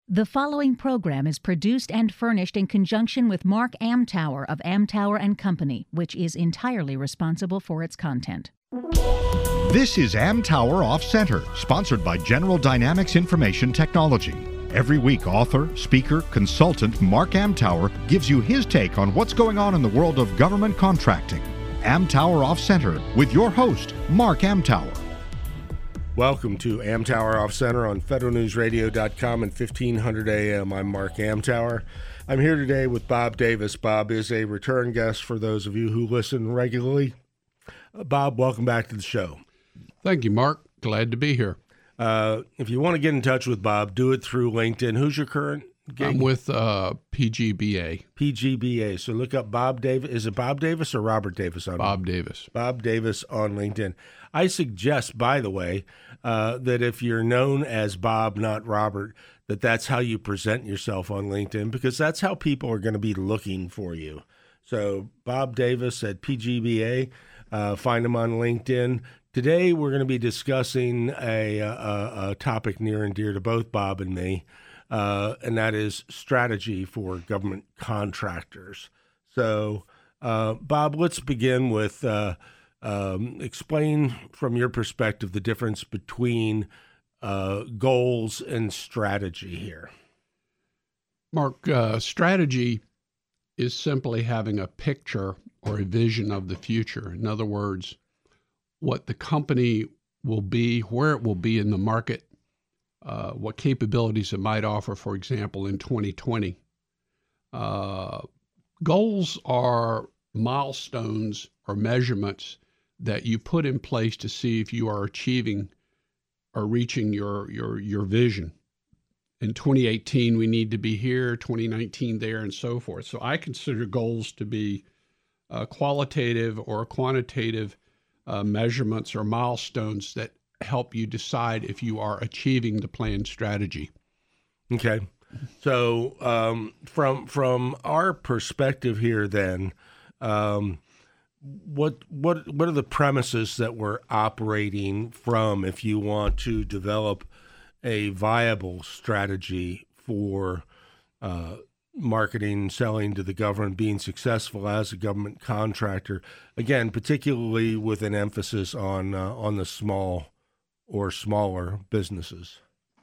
The following program is produced and furnished in conjunction with Mark Amtower of Amtower and Company, which is entirely responsible for its content. This is Amtower Off Center, sponsored by General Dynamics Information Technology. Every week, author, speaker, consultant Mark Amtower gives you his take on what's going on in the world of government contracting. Amtower Off Center with your host, Mark Amtower. Welcome to Amtower Off Center on federalnewsradio.com and 1500 AM. I'm Mark Amtower. I'm here today with Bob Davis. Bob is a return guest for those of you who listen regularly. Bob, welcome back to the show. Thank you, Mark. Glad to be here. If you want to get in touch with Bob, do it through LinkedIn. Who's your current gig? I'm with PGBA. PGBA. So look up Bob Davis. Is it Bob Davis or Robert Davis? Bob Davis. Bob Davis on LinkedIn. I suggest, by the way, that if you're known as Bob, not Robert, that's how you present yourself on LinkedIn, because that's how people are going to be looking for you. So Bob Davis at PGBA, find him on LinkedIn. Today we're going to be discussing a topic near and dear to both Bob and me, and that is strategy for government contractors. So, Bob, let's begin with explain from your perspective the difference between goals and strategy here. Mark, strategy is simply having a picture or a vision of the future. In other words, what the company will be, where it will be in the market, what capabilities it might offer, for example, in 2020. Goals are milestones or measurements that you put in place to see if you are achieving or reaching your vision. In 2018, we need to be here, 2019 there, and so forth. So I consider goals to be qualitative or quantitative measurements or milestones that help you decide if you are achieving the planned strategy. Okay. So from our perspective here then, what are the premises that we're operating from if you want to develop a viable strategy for marketing, selling to the government, being successful as a government contractor? Again, particularly with an emphasis on the small or smaller businesses.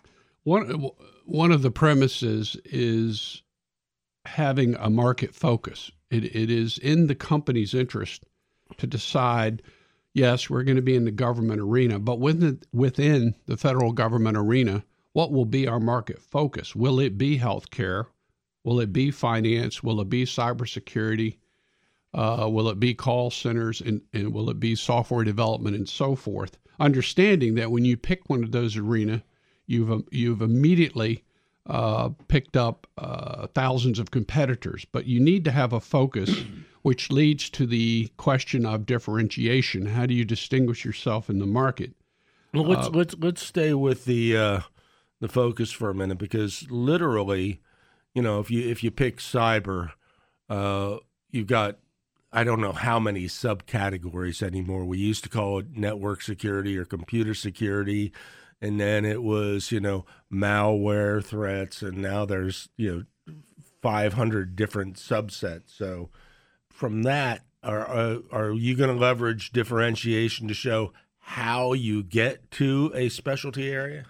One of the premises is having a market focus. It is in the company's interest to decide, yes, we're going to be in the government arena, but within the federal government arena, what will be our market focus? Will it be healthcare? Will it be finance? Will it be cybersecurity? Will it be call centers? And will it be software development and so forth? Understanding that when you pick one of those arenas, you've immediately picked up thousands of competitors, but you need to have a focus, which leads to the question of differentiation. How do you distinguish yourself in the market? Well, let's stay with the focus for a minute, because literally, if you pick cyber, you've got, I don't know how many subcategories anymore. We used to call it network security or computer security. And then it was, malware threats, and now there's, 500 different subsets. So from that, are you going to leverage differentiation to show how you get to a specialty area?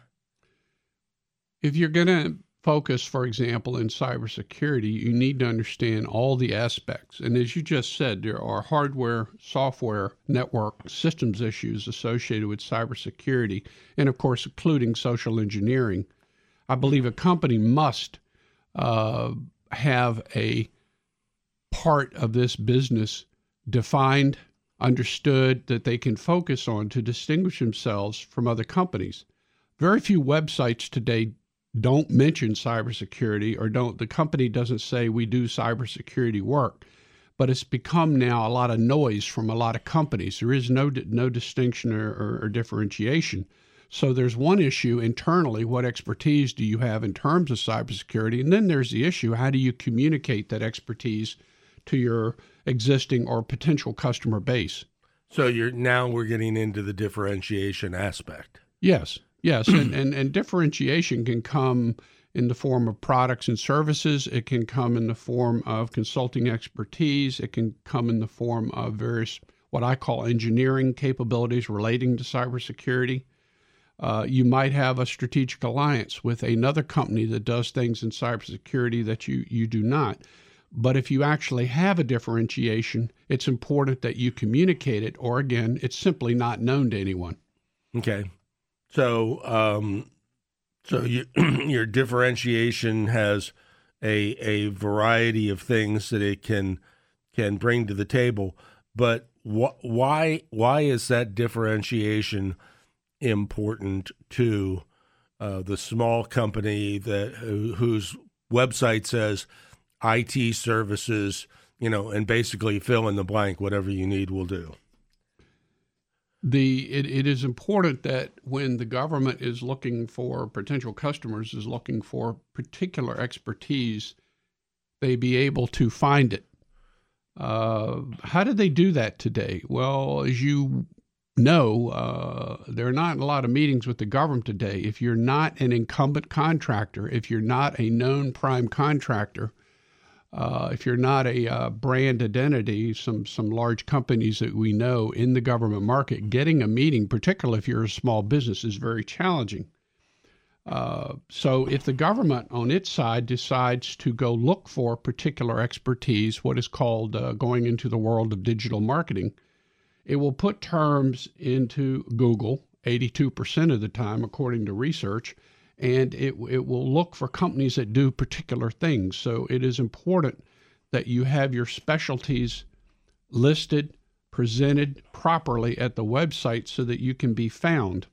If you're going to focus, for example, in cybersecurity, you need to understand all the aspects. And as you just said, there are hardware, software, network, systems issues associated with cybersecurity, and of course, including social engineering. I believe a company must have a part of this business defined, understood, that they can focus on to distinguish themselves from other companies. Very few websites today don't mention cybersecurity, or the company doesn't say we do cybersecurity work, but it's become now a lot of noise from a lot of companies. There is no distinction or differentiation. So there's one issue internally: what expertise do you have in terms of cybersecurity? And then there's the issue: how do you communicate that expertise to your existing or potential customer base? So we're getting into the differentiation aspect. Yes. Yes, and differentiation can come in the form of products and services. It can come in the form of consulting expertise. It can come in the form of various, what I call engineering capabilities relating to cybersecurity. You might have a strategic alliance with another company that does things in cybersecurity that you do not. But if you actually have a differentiation, it's important that you communicate it, or again, it's simply not known to anyone. Okay. So, your differentiation has a variety of things that it can bring to the table, but why is that differentiation important to the small company whose website says IT services, and basically fill in the blank, whatever you need will do? It is important that when the government is looking for potential customers, is looking for particular expertise, they be able to find it. How do they do that today? Well, as you know, there are not a lot of meetings with the government today. If you're not an incumbent contractor, if you're not a known prime contractor, if you're not a brand identity, some large companies that we know in the government market, getting a meeting, particularly if you're a small business, is very challenging. So if the government on its side decides to go look for particular expertise, what is called going into the world of digital marketing, it will put terms into Google 82% of the time, according to research, and it will look for companies that do particular things. So it is important that you have your specialties listed, presented properly at the website so that you can be found.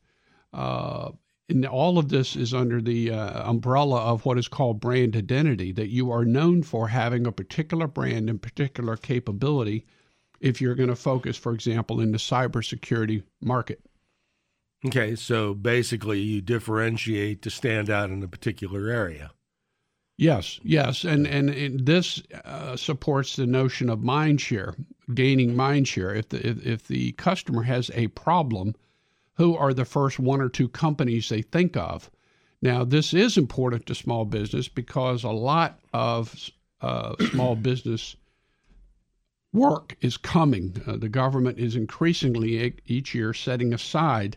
And all of this is under the umbrella of what is called brand identity, that you are known for having a particular brand and particular capability if you're going to focus, for example, in the cybersecurity market. Okay, so basically you differentiate to stand out in a particular area. Yes, and this supports the notion of mind share, gaining mind share. If the customer has a problem, who are the first one or two companies they think of? Now, this is important to small business because a lot of small business work is coming. The government is increasingly each year setting aside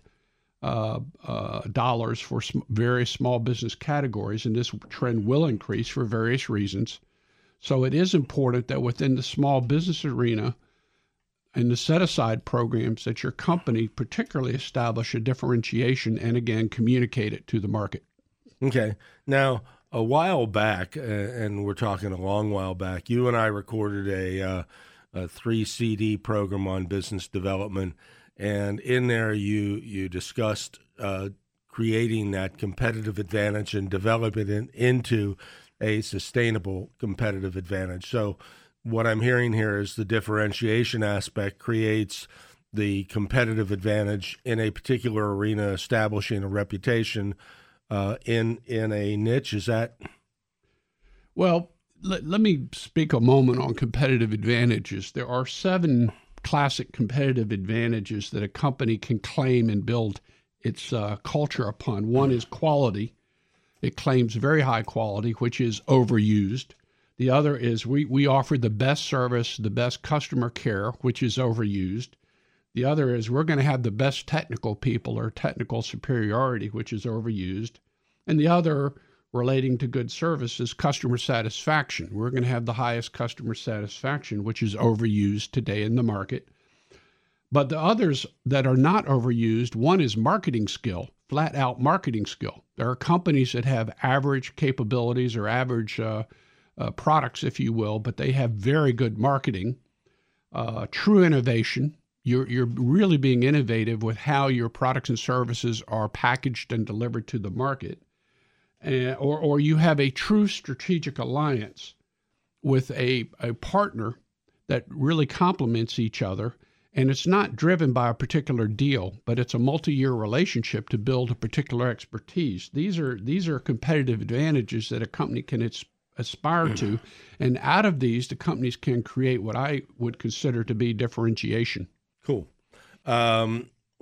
dollars for various small business categories, and this trend will increase for various reasons. So it is important that within the small business arena and the set-aside programs that your company particularly establish a differentiation and, again, communicate it to the market. Okay. Now, a while back, and we're talking a long while back, you and I recorded a 3-CD program on business development. And in there, you discussed creating that competitive advantage and developing it into a sustainable competitive advantage. So what I'm hearing here is the differentiation aspect creates the competitive advantage in a particular arena, establishing a reputation in a niche. Is that? Well, let me speak a moment on competitive advantages. There are 7 classic competitive advantages that a company can claim and build its culture upon. One is quality. It claims very high quality, which is overused. The other is we offer the best service, the best customer care, which is overused. The other is we're going to have the best technical people or technical superiority, which is overused. And the other, relating to good service, is customer satisfaction. We're going to have the highest customer satisfaction, which is overused today in the market. But the others that are not overused, one is marketing skill, flat out marketing skill. There are companies that have average capabilities or average products, if you will, but they have very good marketing, true innovation. You're really being innovative with how your products and services are packaged and delivered to the market. Or you have a true strategic alliance with a partner that really complements each other, and it's not driven by a particular deal, but it's a multi-year relationship to build a particular expertise. These are competitive advantages that a company can aspire to, and out of these, the companies can create what I would consider to be differentiation. Cool.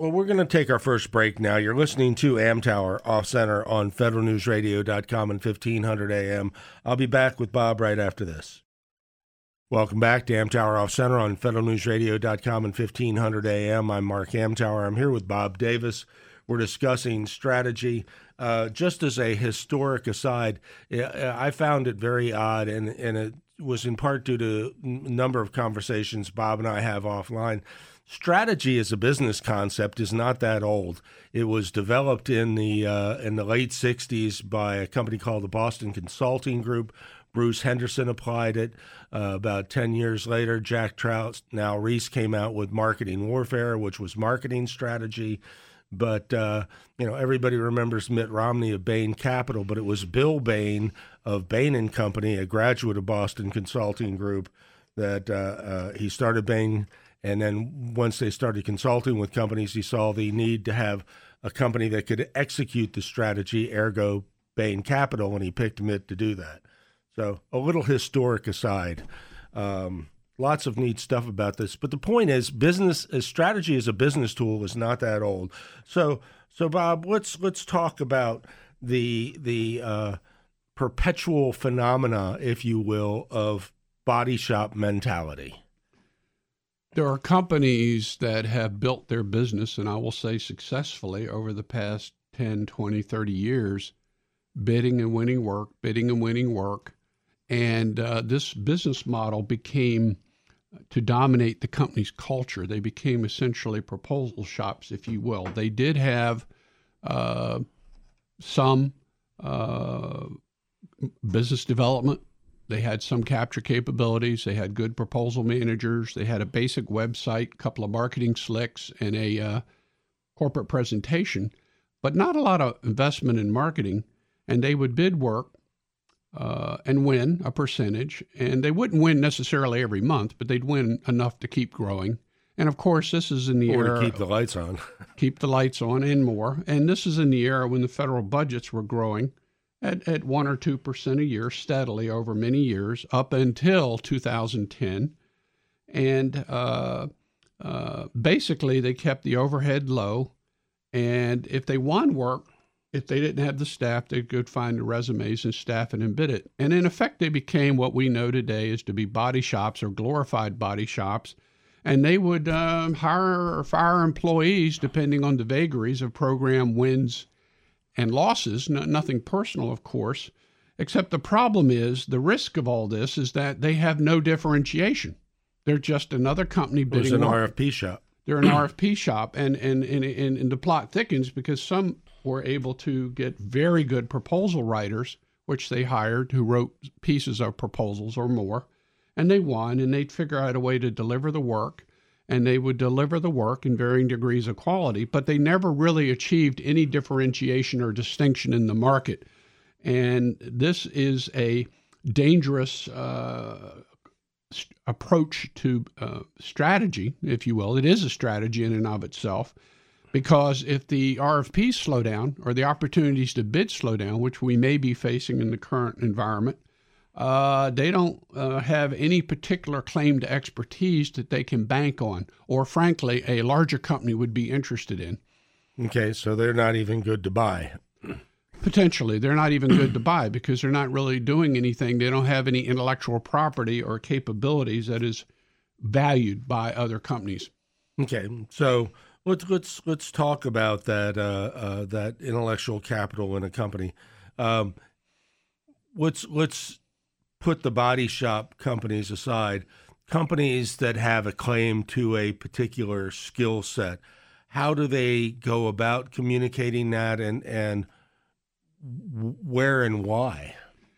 Well, we're going to take our first break now. You're listening to Amtower Off Center on federalnewsradio.com and 1500 AM. I'll be back with Bob right after this. Welcome back to Amtower Off Center on federalnewsradio.com and 1500 AM. I'm Mark Amtower. I'm here with Bob Davis. We're discussing strategy. Just as a historic aside, I found it very odd, and it was in part due to a number of conversations Bob and I have offline. Strategy as a business concept is not that old. It was developed in the late 60s by a company called the Boston Consulting Group. Bruce Henderson applied it. About 10 years later, Jack Trout, now Reese, came out with Marketing Warfare, which was marketing strategy. But, everybody remembers Mitt Romney of Bain Capital, but it was Bill Bain of Bain & Company, a graduate of Boston Consulting Group, that he started Bain. And then once they started consulting with companies, he saw the need to have a company that could execute the strategy, ergo Bain Capital, and he picked Mitt to do that. So a little historic aside. Lots of neat stuff about this. But the point is, strategy as a business tool is not that old. So Bob, let's talk about the perpetual phenomena, if you will, of body shop mentality. There are companies that have built their business, and I will say successfully, over the past 10, 20, 30 years, bidding and winning work. And this business model became to dominate the company's culture. They became essentially proposal shops, if you will. They did have some business development. They had some capture capabilities. They had good proposal managers. They had a basic website, a couple of marketing slicks, and a corporate presentation, but not a lot of investment in marketing. And they would bid work and win a percentage. And they wouldn't win necessarily every month, but they'd win enough to keep growing. And of course, this is in the era to keep the lights on. Keep the lights on and more. And this is in the era when the federal budgets were growing at 1 or 2% a year steadily over many years up until 2010. And basically, they kept the overhead low. And if they won work, if they didn't have the staff, they could find the resumes and staff it and bid it. And in effect, they became what we know today is to be body shops or glorified body shops. And they would hire or fire employees depending on the vagaries of program wins and losses. Nothing personal, of course, except the problem is the risk of all this is that they have no differentiation. They're just another company bidding. It's an RFP shop. They're an RFP shop, and the plot thickens because some were able to get very good proposal writers, which they hired, who wrote pieces of proposals or more, and they won, and they'd figure out a way to deliver the work. And they would deliver the work in varying degrees of quality, but they never really achieved any differentiation or distinction in the market. And this is a dangerous approach to strategy, if you will. It is a strategy in and of itself, because if the RFPs slow down or the opportunities to bid slow down, which we may be facing in the current environment, they don't have any particular claim to expertise that they can bank on, or frankly, a larger company would be interested in. Okay, so they're not even good to buy. Potentially, they're not even good to buy because they're not really doing anything. They don't have any intellectual property or capabilities that is valued by other companies. Okay, so let's talk about that intellectual capital in a company. Let's put the body shop companies aside. Companies that have a claim to a particular skill set, how do they go about communicating that, and where and why?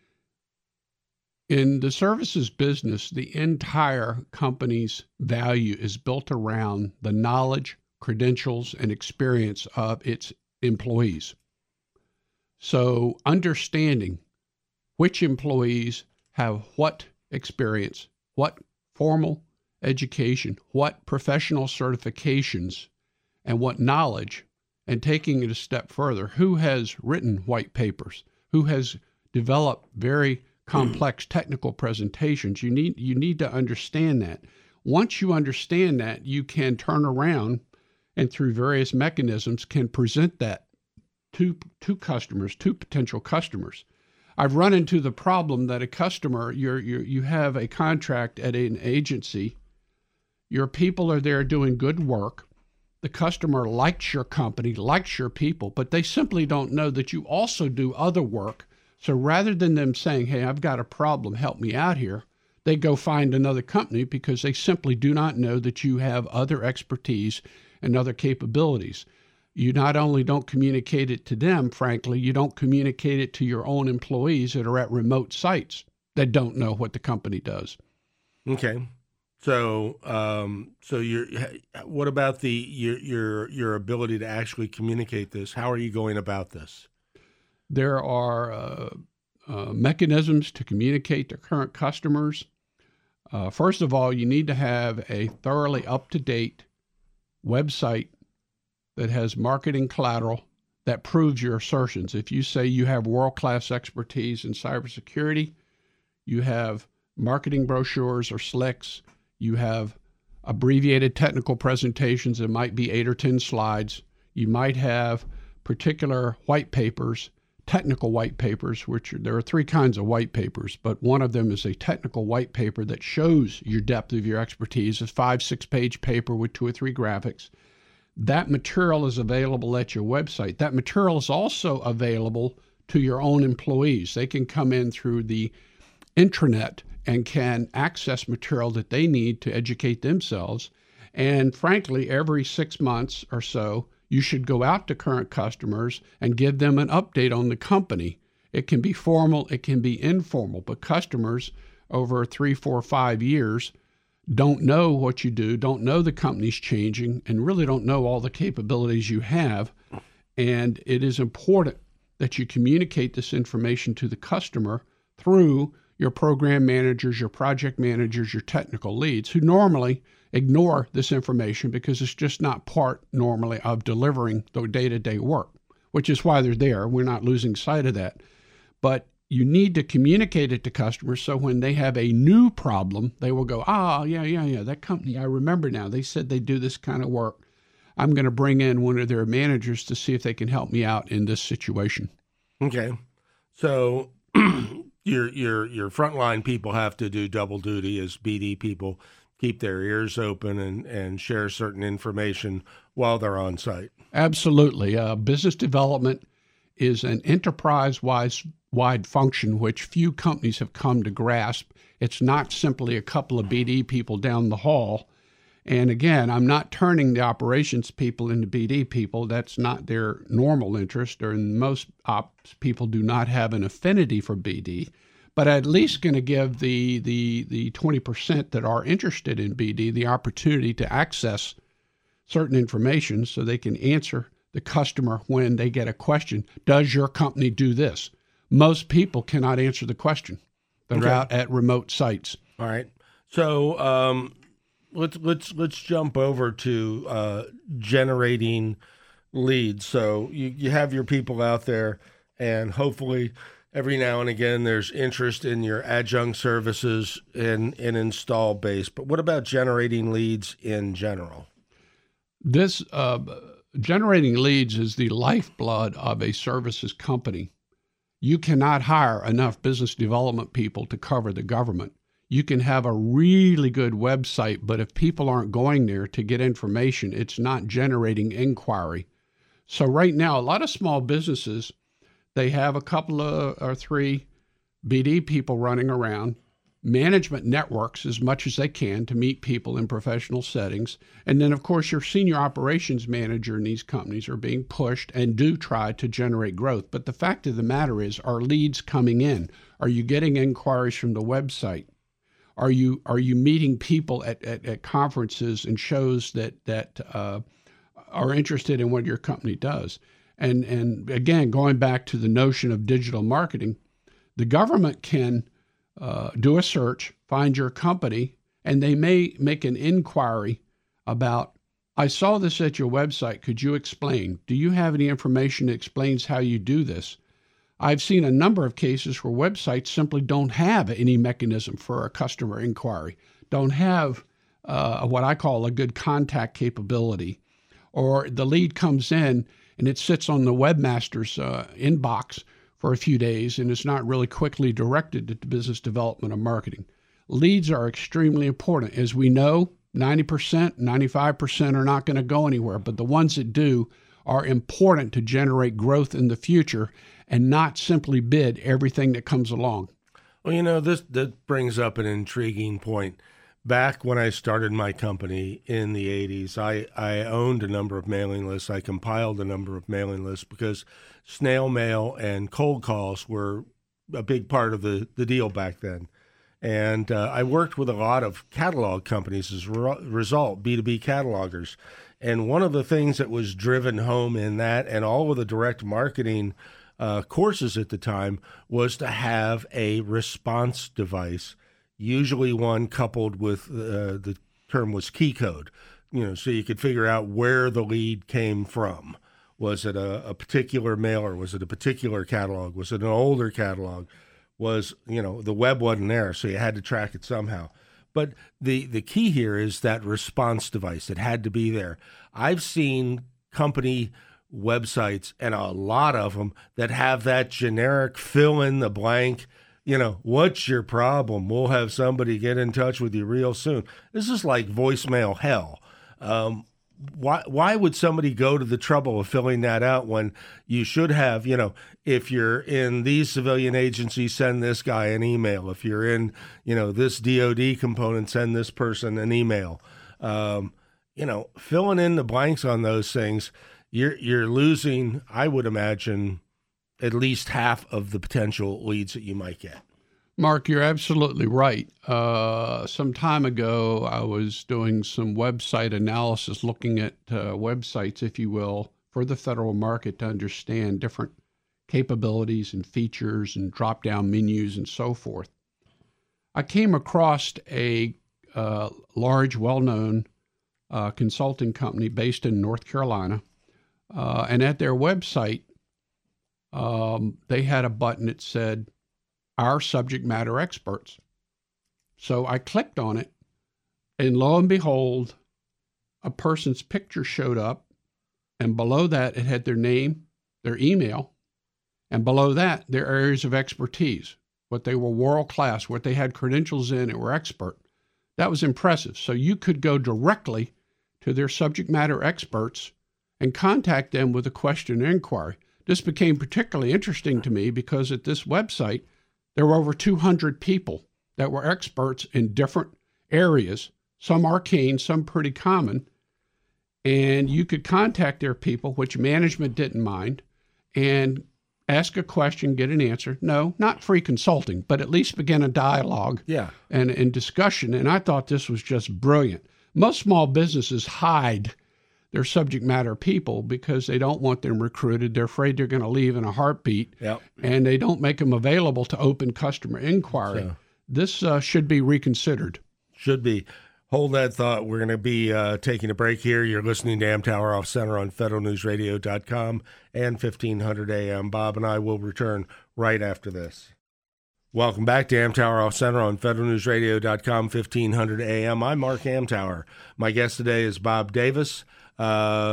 In the services business, the entire company's value is built around the knowledge, credentials, and experience of its employees. So understanding which employees have what experience, what formal education, what professional certifications, and what knowledge, and taking it a step further, who has written white papers, who has developed very complex technical presentations. You need to understand that. Once you understand that, you can turn around and through various mechanisms can present that to customers, to potential customers. I've run into the problem that a customer, you have a contract at an agency, your people are there doing good work, the customer likes your company, likes your people, but they simply don't know that you also do other work. So rather than them saying, hey, I've got a problem, help me out here, they go find another company because they simply do not know that you have other expertise and other capabilities. You not only don't communicate it to them, frankly, you don't communicate it to your own employees that are at remote sites that don't know what the company does. Okay. So, what about your ability to actually communicate this? How are you going about this? There are mechanisms to communicate to current customers. First of all, you need to have a thoroughly up-to-date website that has marketing collateral that proves your assertions. If you say you have world-class expertise in cybersecurity, you have marketing brochures or slicks, you have abbreviated technical presentations that might be 8 or 10 slides, you might have particular white papers, technical white papers, there are 3 kinds of white papers, but one of them is a technical white paper that shows your depth of your expertise. It's a 5-6 page paper with 2 or 3 graphics. That material is available at your website. That material is also available to your own employees. They can come in through the intranet and can access material that they need to educate themselves. And frankly, every 6 months or so, you should go out to current customers and give them an update on the company. It can be formal, it can be informal, but customers over 3, 4, 5 years don't know what you do, don't know the company's changing, and really don't know all the capabilities you have. And it is important that you communicate this information to the customer through your program managers, your project managers, your technical leads, who normally ignore this information because it's just not part normally of delivering the day-to-day work, which is why they're there. We're not losing sight of that. But you need to communicate it to customers so when they have a new problem, they will go, yeah, that company, I remember now. They said they do this kind of work. I'm going to bring in one of their managers to see if they can help me out in this situation. Okay. So your frontline people have to do double duty as BD people, keep their ears open and share certain information while they're on site. Absolutely. Business development is an enterprise-wide function which few companies have come to grasp. It's not simply a couple of BD people down the hall. And again, I'm not turning the operations people into BD people. That's not their normal interest, or most ops people do not have an affinity for BD. But at least going to give the 20% that are interested in BD the opportunity to access certain information so they can answer the customer when they get a question. Does your company do this? Most people cannot answer the question. They're out at remote sites. All right. So let's jump over to generating leads. So you have your people out there, and hopefully every now and again there's interest in your adjunct services and install base. But what about generating leads in general? This generating leads is the lifeblood of a services company. You cannot hire enough business development people to cover the government. You can have a really good website, but if people aren't going there to get information, it's not generating inquiry. So right now, a lot of small businesses, they have a couple of or 3 BD people running around, management networks as much as they can to meet people in professional settings. And then, of course, your senior operations manager in these companies are being pushed and do try to generate growth. But the fact of the matter is, are leads coming in? Are you getting inquiries from the website? Are you meeting people at conferences and shows that are interested in what your company does? And again, going back to the notion of digital marketing, the government can do a search, find your company, and they may make an inquiry about, I saw this at your website. Could you explain? Do you have any information that explains how you do this? I've seen a number of cases where websites simply don't have any mechanism for a customer inquiry, don't have what I call a good contact capability, or the lead comes in and it sits on the webmaster's inbox for a few days and it's not really quickly directed to business development or marketing. Leads are extremely important. As we know, 90%, 95% are not going to go anywhere, but the ones that do are important to generate growth in the future and not simply bid everything that comes along. Well, that brings up an intriguing point. Back when I started my company in the 80s, I owned a number of mailing lists. I compiled a number of mailing lists because snail mail and cold calls were a big part of the deal back then. And I worked with a lot of catalog companies as a result, B2B catalogers. And one of the things that was driven home in that and all of the direct marketing courses at the time was to have a response device, usually one coupled with the term was key code, so you could figure out where the lead came from. Was it a particular mailer? Was it a particular catalog? Was it an older catalog? Was, the web wasn't there, so you had to track it somehow. But the key here is that response device. It had to be there. I've seen company websites, and a lot of them, that have that generic fill in the blank, what's your problem? We'll have somebody get in touch with you real soon. This is like voicemail hell. Why would somebody go to the trouble of filling that out when you should have, if you're in these civilian agencies, send this guy an email. If you're in, this DOD component, send this person an email. Filling in the blanks on those things, you're losing, I would imagine, at least half of the potential leads that you might get. Mark, you're absolutely right. Some time ago, I was doing some website analysis, looking at websites, if you will, for the federal market to understand different capabilities and features and drop-down menus and so forth. I came across a large, well-known consulting company based in North Carolina, and at their website, they had a button that said, "Our subject matter experts." So I clicked on it, and lo and behold, a person's picture showed up, and below that, it had their name, their email, and below that, their areas of expertise, what they were world-class, what they had credentials in and were expert. That was impressive. So you could go directly to their subject matter experts and contact them with a question or inquiry. This became particularly interesting to me because at this website, there were over 200 people that were experts in different areas, some arcane, some pretty common. And you could contact their people, which management didn't mind, and ask a question, get an answer. No, not free consulting, but at least begin a dialogue and discussion. And I thought this was just brilliant. Most small businesses hide their subject matter people because they don't want them recruited. They're afraid they're going to leave in a heartbeat, and they don't make them available to open customer inquiry. So, this should be reconsidered. Should be. Hold that thought. We're going to be taking a break here. You're listening to Amtower Off Center on federalnewsradio.com and 1500 AM. Bob and I will return right after this. Welcome back to Amtower Off Center on federalnewsradio.com, 1500 AM. I'm Mark Amtower. My guest today is Bob Davis. You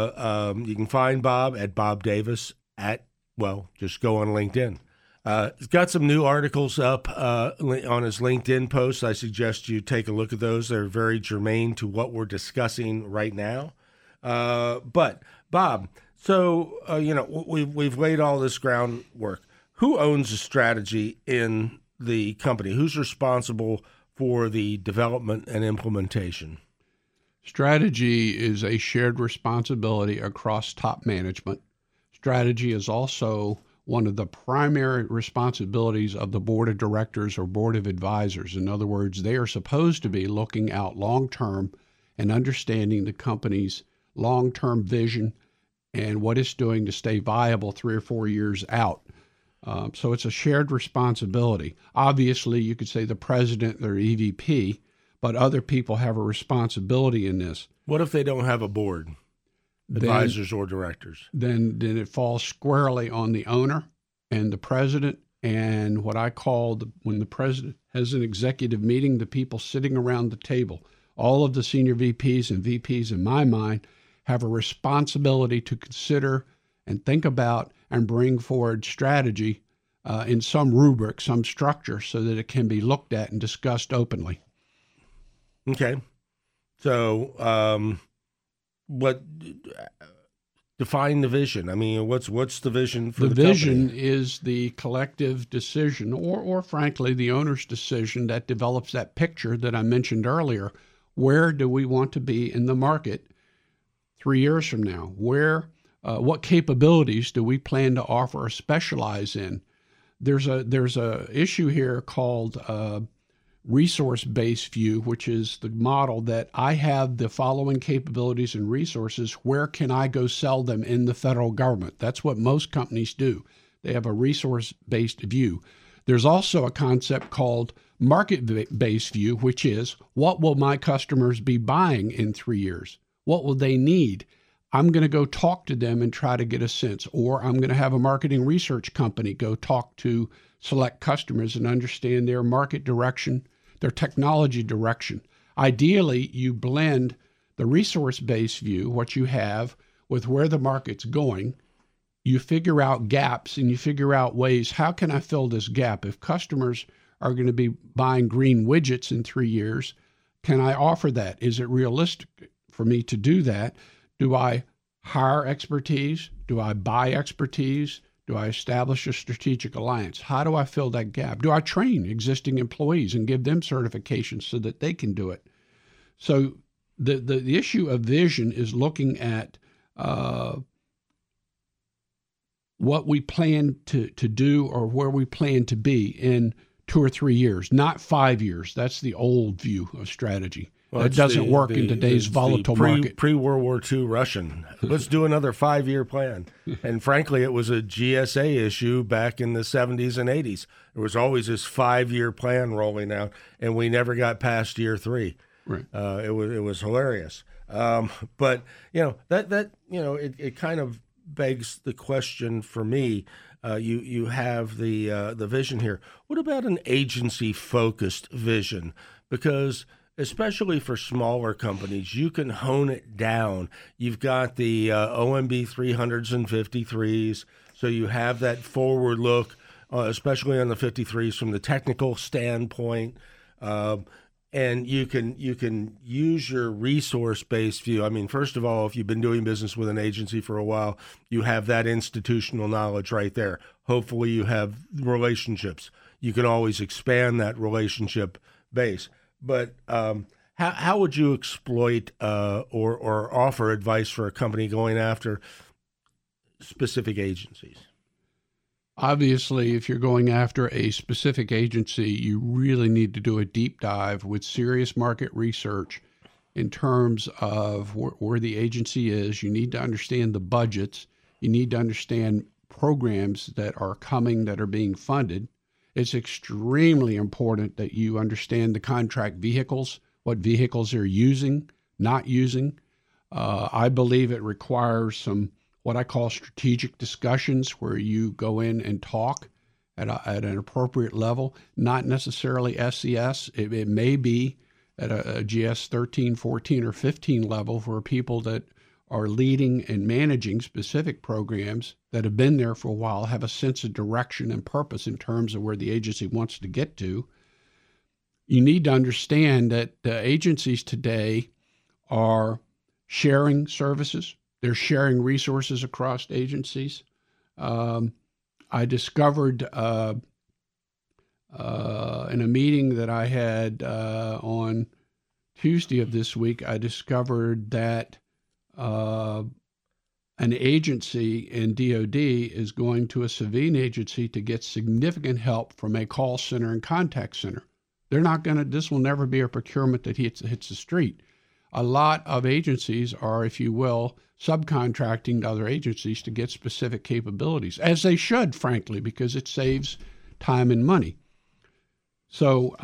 can find Bob at Bob Davis just go on LinkedIn. He's got some new articles up on his LinkedIn posts. I suggest you take a look at those. They're very germane to what we're discussing right now. But Bob, so we've laid all this groundwork. Who owns the strategy in the company? Who's responsible for the development and implementation? Strategy is a shared responsibility across top management. Strategy is also one of the primary responsibilities of the board of directors or board of advisors. In other words, they are supposed to be looking out long-term and understanding the company's long-term vision and what it's doing to stay viable 3 or 4 years out. So it's a shared responsibility. Obviously, you could say the president or EVP, but other people have a responsibility in this. What if they don't have a board? Advisors or directors? Then it falls squarely on the owner and the president, and what I call when the president has an executive meeting, the people sitting around the table. All of the senior VPs and VPs, in my mind, have a responsibility to consider and think about and bring forward strategy in some rubric, some structure, so that it can be looked at and discussed openly. Okay. So, what define the vision? I mean, what's the vision for the vision company? is the collective decision, or frankly, the owner's decision that develops that picture that I mentioned earlier. Where do we want to be in the market 3 years from now? What capabilities do we plan to offer or specialize in? There's a issue here called resource-based view, which is the model that I have the following capabilities and resources. Where can I go sell them in the federal government? That's what most companies do. They have a resource-based view. There's also a concept called market-based view, which is, what will my customers be buying in 3 years? What will they need? I'm going to go talk to them and try to get a sense, or I'm going to have a marketing research company go talk to select customers and understand their market direction, their technology direction. Ideally, you blend the resource-based view, what you have, with where the market's going. You figure out gaps and you figure out ways, how can I fill this gap? If customers are going to be buying green widgets in 3 years, can I offer that? Is it realistic for me to do that? Do I hire expertise? Do I buy expertise? Do I establish a strategic alliance? How do I fill that gap? Do I train existing employees and give them certifications so that they can do it? So the issue of vision is looking at what we plan to do or where we plan to be in 2 or 3 years, not 5 years. That's the old view of strategy. Well, that doesn't work in today's volatile market. Pre-World War II Russian. Let's do another 5-year plan. And frankly, it was a GSA issue back in the 70s and 80s. There was always this 5-year plan rolling out, and we never got past year 3. Right. It was hilarious. But it kind of begs the question for me. You have the vision here. What about an agency-focused vision? Because especially for smaller companies, you can hone it down. You've got the OMB 300s and 53s, so you have that forward look, especially on the 53s from the technical standpoint. And you can use your resource-based view. I mean, first of all, if you've been doing business with an agency for a while, you have that institutional knowledge right there. Hopefully you have relationships. You can always expand that relationship base. But how would you exploit or offer advice for a company going after specific agencies? Obviously, if you're going after a specific agency, you really need to do a deep dive with serious market research in terms of where the agency is. You need to understand the budgets. You need to understand programs that are coming, that are being funded. It's extremely important that you understand the contract vehicles, what vehicles they're using, not using. I believe it requires some what I call strategic discussions, where you go in and talk at an appropriate level, not necessarily SES. It may be at a GS 13, 14, or 15 level for people that are leading and managing specific programs that have been there for a while, have a sense of direction and purpose in terms of where the agency wants to get to. You need to understand that the agencies today are sharing services. They're sharing resources across agencies. I discovered in a meeting that I had on Tuesday of this week, I discovered that an agency in DOD is going to a civilian agency to get significant help from a call center and contact center. This will never be a procurement that hits the street. A lot of agencies are, if you will, subcontracting to other agencies to get specific capabilities, as they should, frankly, because it saves time and money. So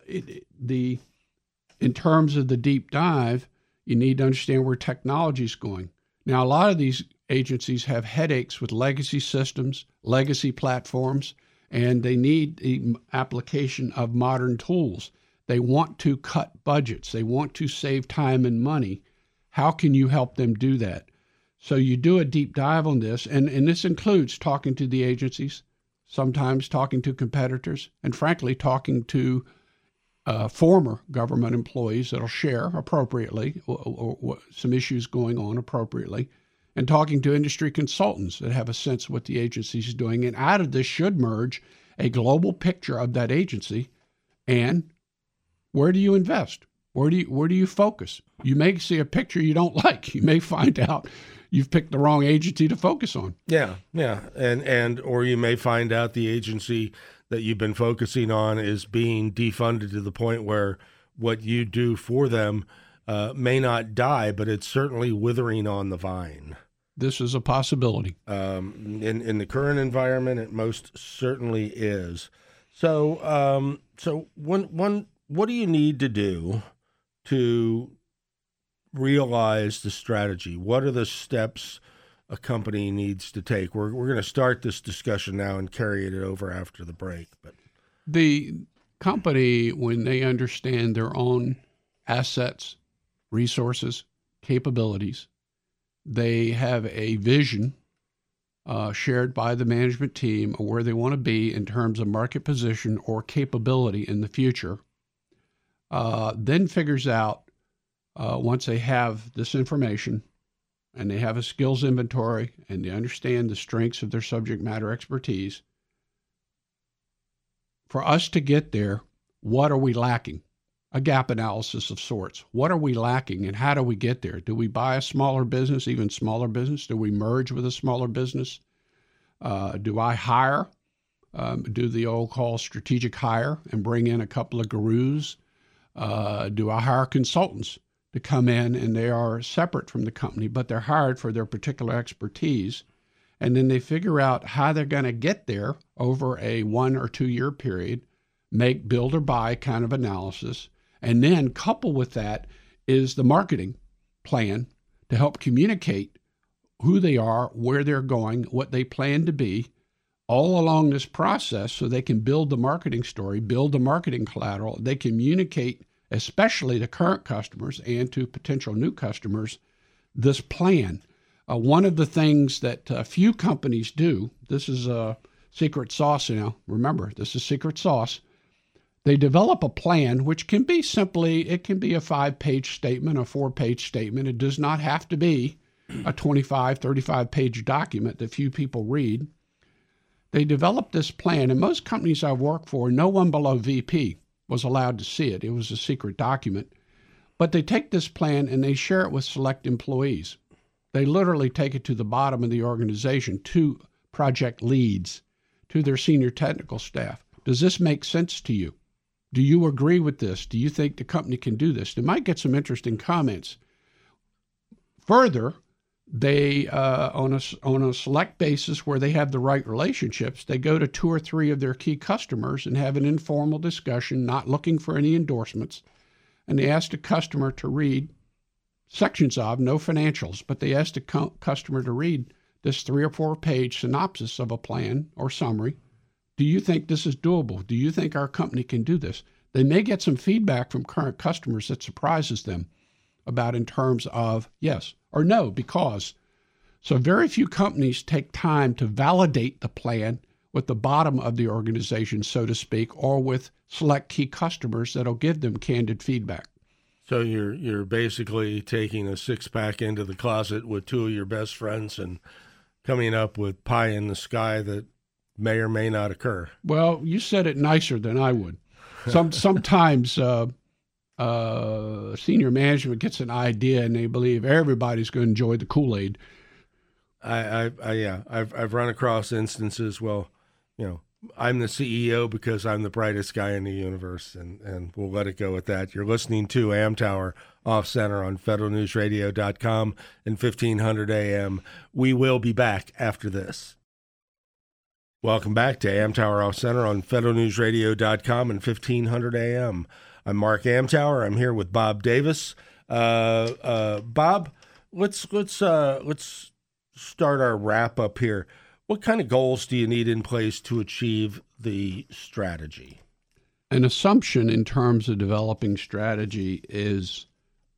in terms of the deep dive, you need to understand where technology is going. Now, a lot of these agencies have headaches with legacy systems, legacy platforms, and they need the application of modern tools. They want to cut budgets. They want to save time and money. How can you help them do that? So you do a deep dive on this, and this includes talking to the agencies, sometimes talking to competitors, and frankly, talking to former government employees that'll share appropriately or some issues going on appropriately, and talking to industry consultants that have a sense of what the agency is doing. And out of this should merge a global picture of that agency and where do you invest? Where do you focus? You may see a picture you don't like. You may find out you've picked the wrong agency to focus on. Yeah, and or you may find out the agency that you've been focusing on is being defunded to the point where what you do for them may not die, but it's certainly withering on the vine. This is a possibility. In the current environment, it most certainly is. So, what do you need to do to realize the strategy? What are the steps a company needs to take? We're going to start this discussion now and carry it over after the break. But the company, when they understand their own assets, resources, capabilities, they have a vision shared by the management team of where they want to be in terms of market position or capability in the future, then figures out once they have this information and they have a skills inventory and they understand the strengths of their subject matter expertise, for us to get there, what are we lacking? A gap analysis of sorts. What are we lacking and how do we get there? Do we buy a smaller business, even smaller business? Do we merge with a smaller business? Do I hire, do the old call strategic hire and bring in a couple of gurus? Do I hire consultants to come in and they are separate from the company, but they're hired for their particular expertise? And then they figure out how they're going to get there over a 1 or 2 year period, make build or buy kind of analysis. And then couple with that is the marketing plan to help communicate who they are, where they're going, what they plan to be all along this process so they can build the marketing story, build the marketing collateral. They communicate, especially to current customers and to potential new customers, this plan. One of the things that few companies do, this is a secret sauce now, remember, this is secret sauce. They develop a plan, which can be simply, it can be a 5-page statement, a 4-page statement. It does not have to be a 25, 35-page document that few people read. They develop this plan, and most companies I've worked for, no one below VP was allowed to see it. It was a secret document. But they take this plan and they share it with select employees. They literally take it to the bottom of the organization, to project leads, to their senior technical staff. Does this make sense to you? Do you agree with this? Do you think the company can do this? They might get some interesting comments. Further, they, on a select basis where they have the right relationships, they go to 2 or 3 of their key customers and have an informal discussion, not looking for any endorsements. And they ask the customer to read sections of, no financials, but they ask the customer to read this 3 or 4 page synopsis of a plan or summary. Do you think this is doable? Do you think our company can do this? They may get some feedback from current customers that surprises them about in terms of yes or no, because. So very few companies take time to validate the plan with the bottom of the organization, so to speak, or with select key customers that'll give them candid feedback. So you're basically taking a 6-pack into the closet with 2 of your best friends and coming up with pie in the sky that may or may not occur. Well, you said it nicer than I would. Sometimes senior management gets an idea and they believe everybody's going to enjoy the Kool-Aid. I've run across instances. Well, I'm the CEO because I'm the brightest guy in the universe, and we'll let it go at that. You're listening to Amtower Off Center on federalnewsradio.com and 1500 AM. We will be back after this. Welcome back to Amtower Off Center on federalnewsradio.com and 1500 AM. I'm Mark Amtower. I'm here with Bob Davis. Bob, let's start our wrap up here. What kind of goals do you need in place to achieve the strategy? An assumption in terms of developing strategy is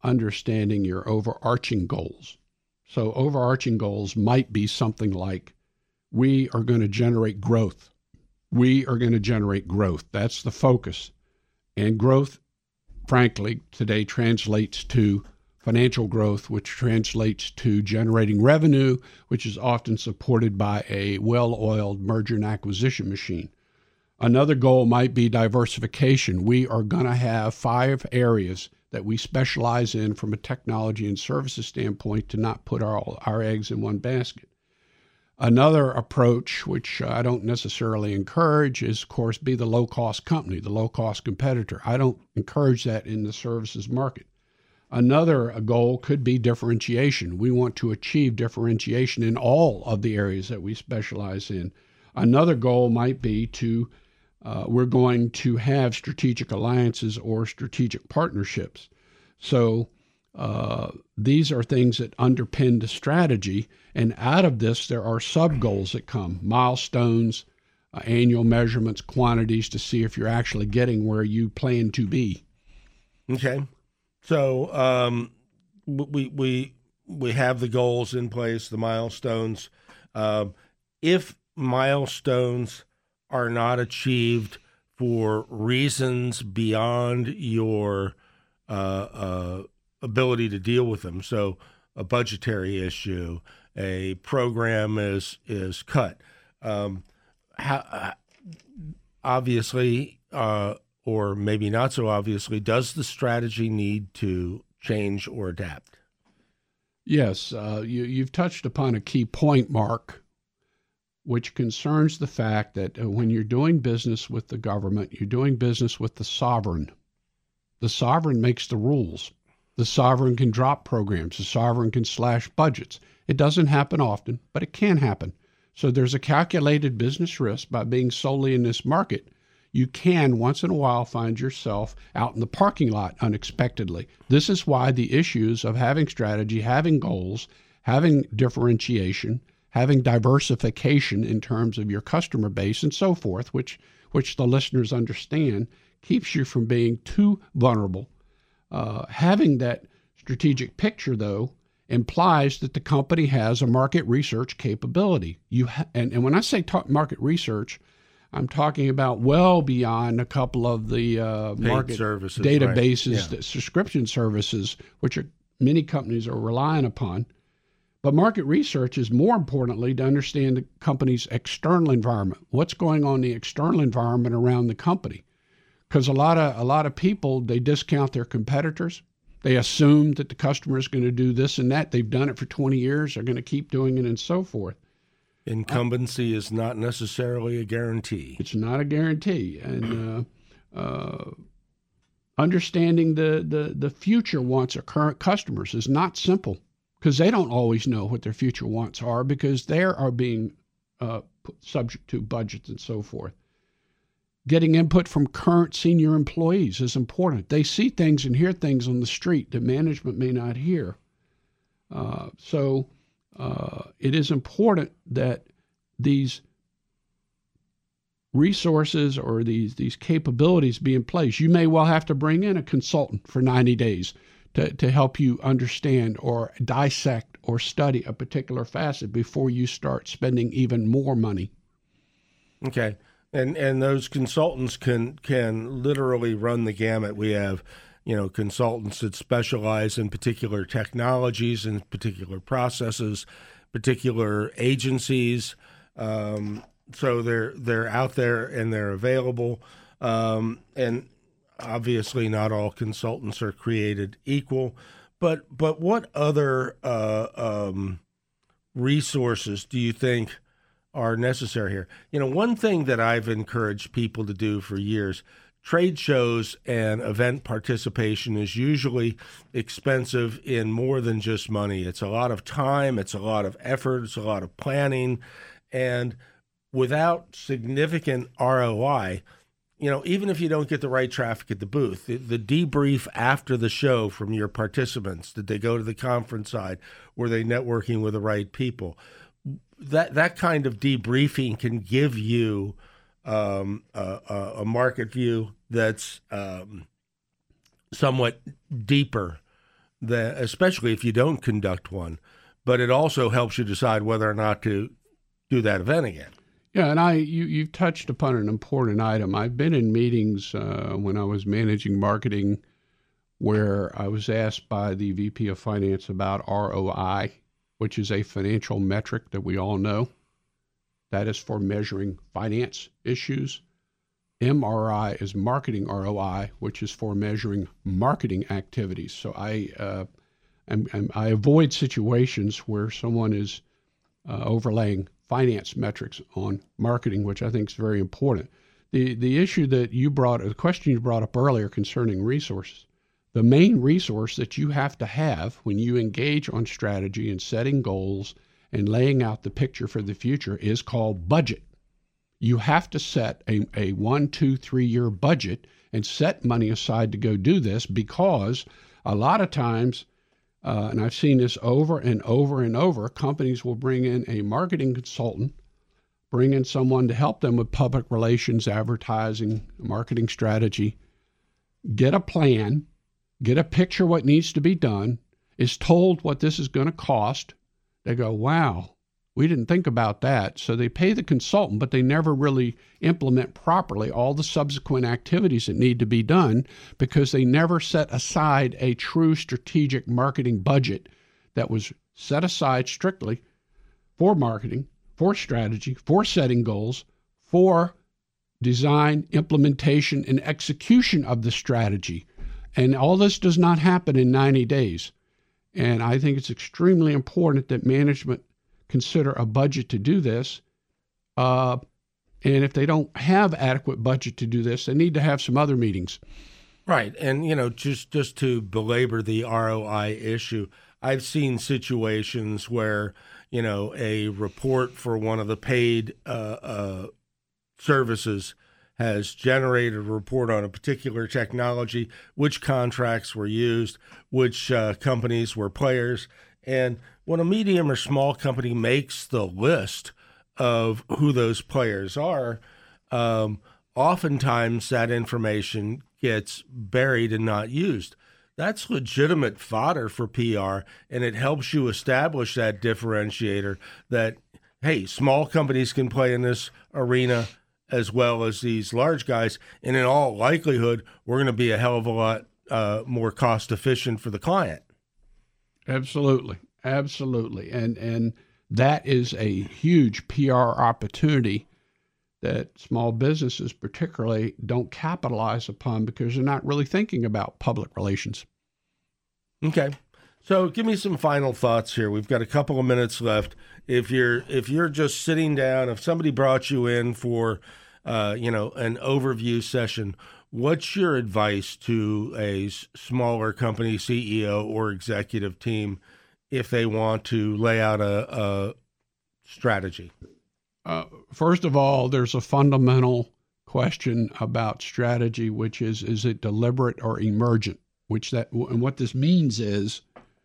understanding your overarching goals. So overarching goals might be something like, we are going to generate growth. We are going to generate growth. That's the focus. And growth, frankly, today translates to financial growth, which translates to generating revenue, which is often supported by a well-oiled merger and acquisition machine. Another goal might be diversification. We are going to have 5 areas that we specialize in from a technology and services standpoint to not put our eggs in one basket. Another approach, which I don't necessarily encourage, is, of course, be the low-cost company, the low-cost competitor. I don't encourage that in the services market. Another goal could be differentiation. We want to achieve differentiation in all of the areas that we specialize in. Another goal might be we're going to have strategic alliances or strategic partnerships. So these are things that underpin the strategy. And out of this, there are sub-goals that come, milestones, annual measurements, quantities to see if you're actually getting where you plan to be. Okay. So we have the goals in place, the milestones. If milestones are not achieved for reasons beyond your ability to deal with them, so a budgetary issue, a program is cut, obviously, or maybe not so obviously, does the strategy need to change or adapt? Yes, you've touched upon a key point, Mark, which concerns the fact that when you're doing business with the government, you're doing business with the sovereign. The sovereign makes the rules. The sovereign can drop programs. The sovereign can slash budgets. It doesn't happen often, but it can happen. So there's a calculated business risk by being solely in this market. You can once in a while find yourself out in the parking lot unexpectedly. This is why the issues of having strategy, having goals, having differentiation, having diversification in terms of your customer base and so forth, which the listeners understand, keeps you from being too vulnerable. Having that strategic picture, though, implies that the company has a market research capability. And when I say market research, I'm talking about well beyond a couple of the market services, databases, right. Subscription services, which many companies are relying upon. But market research is more importantly to understand the company's external environment. What's going on in the external environment around the company? Because a lot of people, they discount their competitors. They assume that the customer is going to do this and that. They've done it for 20 years. They're going to keep doing it and so forth. Incumbency is not necessarily a guarantee. It's not a guarantee. And understanding the future wants of current customers is not simple, because they don't always know what their future wants are, because they are being subject to budgets and so forth. Getting input from current senior employees is important. They see things and hear things on the street that management may not hear. So it is important that these resources or these capabilities be in place. You may well have to bring in a consultant for 90 days to help you understand or dissect or study a particular facet before you start spending even more money. Okay. And those consultants can literally run the gamut. We have, consultants that specialize in particular technologies and particular processes, particular agencies. So they're out there and they're available. And obviously not all consultants are created equal. But what other resources do you think are necessary here? One thing that I've encouraged people to do for years, trade shows and event participation is usually expensive in more than just money. It's a lot of time, it's a lot of effort, it's a lot of planning, and without significant ROI, even if you don't get the right traffic at the booth, the debrief after the show from your participants, did they go to the conference side? Were they networking with the right people? That kind of debriefing can give you a market view that's somewhat deeper that, especially if you don't conduct one, but it also helps you decide whether or not to do that event again. Yeah, and you've touched upon an important item. I've been in meetings when I was managing marketing where I was asked by the VP of Finance about ROI, which is a financial metric that we all know. That is for measuring finance issues. MRI is marketing ROI, which is for measuring marketing activities. So I avoid situations where someone is overlaying finance metrics on marketing, which I think is very important. The issue that the question you brought up earlier concerning resources, the main resource that you have to have when you engage on strategy and setting goals and laying out the picture for the future is called budget. You have to set a 1, 2, 3 year budget and set money aside to go do this, because a lot of times, and I've seen this over and over and over, companies will bring in a marketing consultant, bring in someone to help them with public relations, advertising, marketing strategy, get a plan, get a picture what needs to be done, is told what this is going to cost. They go, wow, we didn't think about that. So they pay the consultant, but they never really implement properly all the subsequent activities that need to be done, because they never set aside a true strategic marketing budget that was set aside strictly for marketing, for strategy, for setting goals, for design, implementation, and execution of the strategy. And all this does not happen in 90 days. And I think it's extremely important that management consider a budget to do this. And if they don't have adequate budget to do this, they need to have some other meetings. Right. And, just to belabor the ROI issue, I've seen situations where, a report for one of the paid services has generated a report on a particular technology, which contracts were used, which companies were players. And when a medium or small company makes the list of who those players are, oftentimes that information gets buried and not used. That's legitimate fodder for PR, and it helps you establish that differentiator that, hey, small companies can play in this arena as well as these large guys, and in all likelihood, we're going to be a hell of a lot more cost efficient for the client. Absolutely. And that is a huge PR opportunity that small businesses particularly don't capitalize upon, because they're not really thinking about public relations. Okay. So give me some final thoughts here. We've got a couple of minutes left. If you're just sitting down, if somebody brought you in for an overview session, what's your advice to a smaller company CEO or executive team if they want to lay out a strategy? First of all, there's a fundamental question about strategy, which is it deliberate or emergent? And what this means is,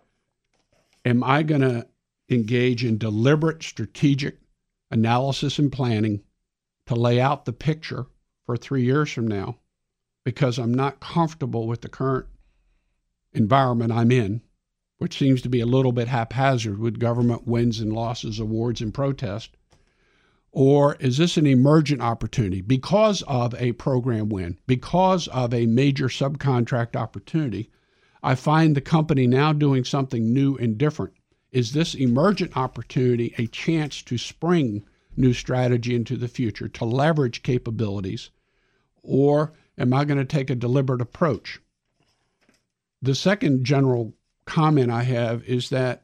am I going to engage in deliberate strategic analysis and planning to lay out the picture for 3 years from now because I'm not comfortable with the current environment I'm in, which seems to be a little bit haphazard with government wins and losses, awards and protest? Or is this an emergent opportunity because of a program win, because of a major subcontract opportunity? I find the company now doing something new and different. Is this emergent opportunity a chance to spring new strategy into the future, to leverage capabilities, or am I going to take a deliberate approach? The second general comment I have is that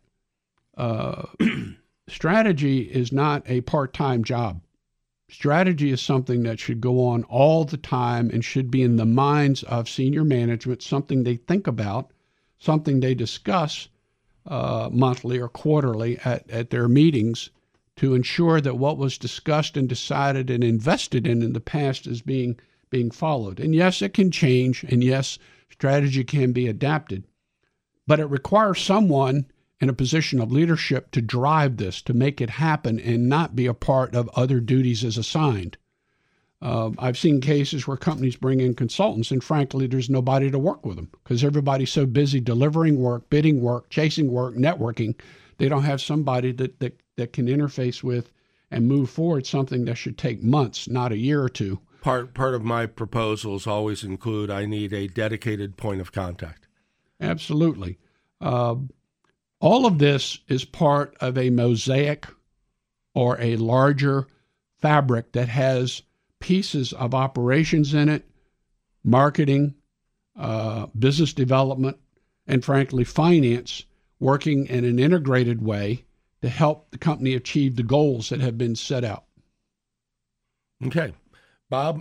strategy is not a part-time job. Strategy is something that should go on all the time and should be in the minds of senior management, something they think about, something they discuss monthly or quarterly at their meetings, to ensure that what was discussed and decided and invested in the past is being followed. And yes, it can change, and yes, strategy can be adapted, but it requires someone in a position of leadership to drive this, to make it happen and not be a part of other duties as assigned. I've seen cases where companies bring in consultants, and frankly, there's nobody to work with them because everybody's so busy delivering work, bidding work, chasing work, networking. They don't have somebody that can interface with and move forward something that should take months, not a year or two. Part of my proposals always include I need a dedicated point of contact. Absolutely. All of this is part of a mosaic or a larger fabric that has pieces of operations in it, marketing, business development, and frankly, finance working in an integrated way to help the company achieve the goals that have been set out. Okay. Bob,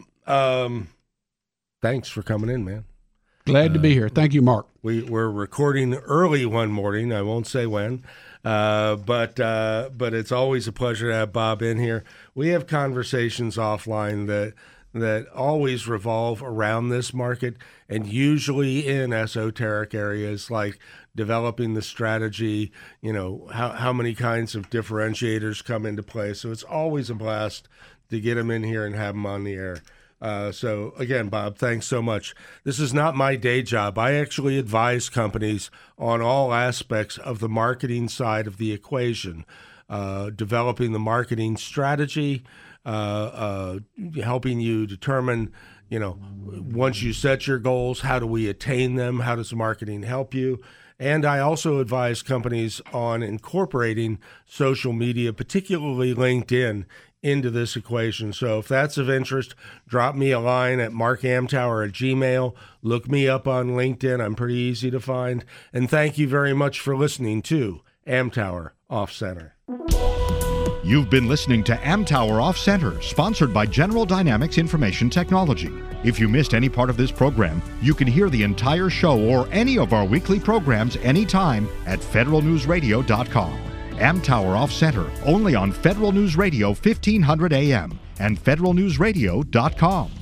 thanks for coming in, man. Glad to be here. Thank you, Mark. We're recording early one morning. I won't say when, but it's always a pleasure to have Bob in here. We have conversations offline that always revolve around this market and usually in esoteric areas like developing the strategy, how many kinds of differentiators come into play. So it's always a blast to get him in here and have him on the air. So again, Bob, thanks so much. This is not my day job. I actually advise companies on all aspects of the marketing side of the equation, developing the marketing strategy, helping you determine, once you set your goals, how do we attain them? How does marketing help you? And I also advise companies on incorporating social media, particularly LinkedIn, into this equation. So if that's of interest, drop me a line at markamtower@gmail.com. Look me up on LinkedIn. I'm pretty easy to find. And thank you very much for listening to Amtower Off Center. You've been listening to Amtower Off Center, sponsored by General Dynamics Information Technology. If you missed any part of this program, you can hear the entire show or any of our weekly programs anytime at federalnewsradio.com. Amtower Off Center, only on Federal News Radio 1500 AM and federalnewsradio.com.